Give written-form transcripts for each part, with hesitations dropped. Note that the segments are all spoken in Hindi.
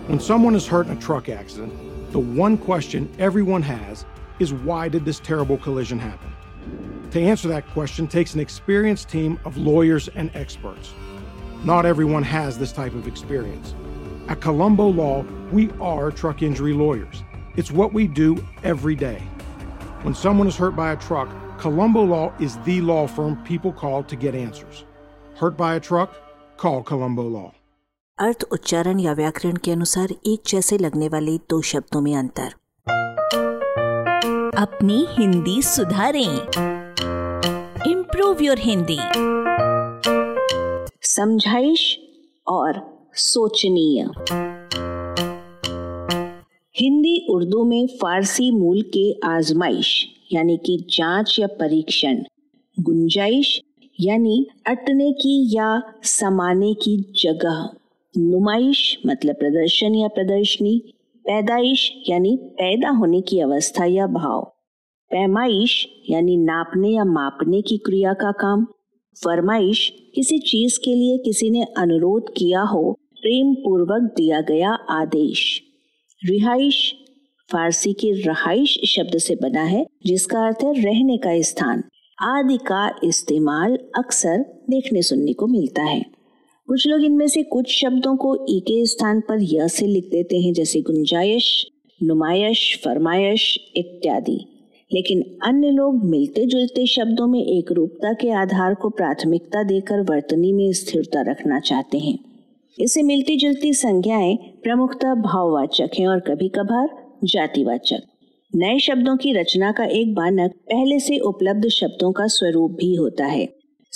When someone is hurt in a truck accident, the one question everyone has is, why did this terrible collision happen? To answer that question takes an experienced team of lawyers and experts. Not everyone has this type of experience. At Colombo Law, we are truck injury lawyers. It's what we do every day. When someone is hurt by a truck, Colombo Law is the law firm people call to get answers. Hurt by a truck? Call Colombo Law. अर्थ, उच्चारण या व्याकरण के अनुसार एक जैसे लगने वाले दो शब्दों में अंतर। अपनी हिंदी सुधारें। Improve your Hindi. समझाइश और सोचनीय। हिंदी उर्दू में फारसी मूल के आजमाइश यानी कि जांच या परीक्षण, गुंजाइश यानी अटने की या समाने की जगह, नुमाइश मतलब प्रदर्शन या प्रदर्शनी, पैदाइश यानी पैदा होने की अवस्था या भाव, पैमाइश यानी नापने या मापने की क्रिया का काम, फरमाइश किसी चीज के लिए किसी ने अनुरोध किया हो, प्रेम पूर्वक दिया गया आदेश। रिहाइश फारसी के रहाइश शब्द से बना है जिसका अर्थ है रहने का स्थान, आदि का इस्तेमाल अक्सर देखने सुनने को मिलता है। कुछ लोग इनमें से कुछ शब्दों को ई के स्थान पर य से लिख देते हैं, जैसे गुंजाइश, नुमाइश, फरमाइश इत्यादि। लेकिन अन्य लोग मिलते जुलते शब्दों में एक रूपता के आधार को प्राथमिकता देकर वर्तनी में स्थिरता रखना चाहते हैं। इससे मिलती जुलती संज्ञाएं प्रमुखतः भाववाचक हैं और कभी कभार जातिवाचक। नए शब्दों की रचना का एक मानक पहले से उपलब्ध शब्दों का स्वरूप भी होता है।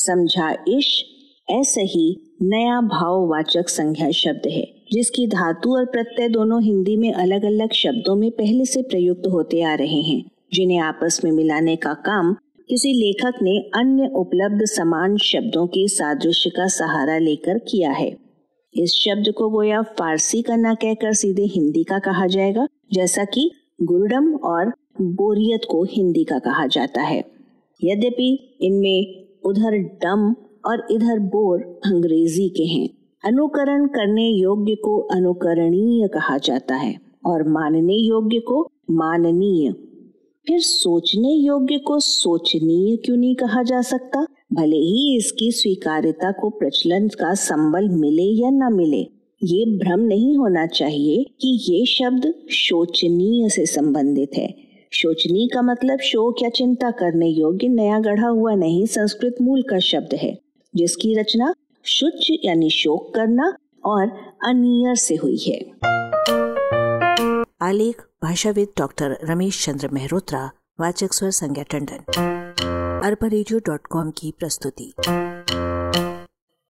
समझाइश ऐसे ही नया भाववाचक संज्ञा शब्द है जिसकी धातु और प्रत्यय दोनों हिंदी में अलग अलग शब्दों में पहले से प्रयुक्त होते आ रहे हैं, जिन्हें आपस में मिलाने का काम किसी लेखक ने अन्य उपलब्ध समान शब्दों के सादृश्य का सहारा लेकर किया है। इस शब्द को गोया फारसी का न कहकर सीधे हिंदी का कहा जाएगा, जैसा कि गुरडम और बोरियत को हिंदी का कहा जाता है। यद्यपि इनमें उधर डम और इधर बोर अंग्रेजी के हैं। अनुकरण करने योग्य को अनुकरणीय कहा जाता है और मानने योग्य को माननीय। फिर सोचने योग्य को सोचनीय क्यों नहीं कहा जा सकता? भले ही इसकी स्वीकार्यता को प्रचलन का संबल मिले या न मिले, ये भ्रम नहीं होना चाहिए कि ये शब्द शोचनीय से संबंधित है। शोचनीय का मतलब शोक या चिंता करने योग्य नया गढ़ा हुआ नहीं, संस्कृत मूल का शब्द है जिसकी रचना शुच यानी शोक करना और अनियर से हुई है। आलेख भाषाविद डॉक्टर रमेश चंद्र मेहरोत्रा, वाचक स्वर संज्ञा टंडन, arparegio.com की प्रस्तुति।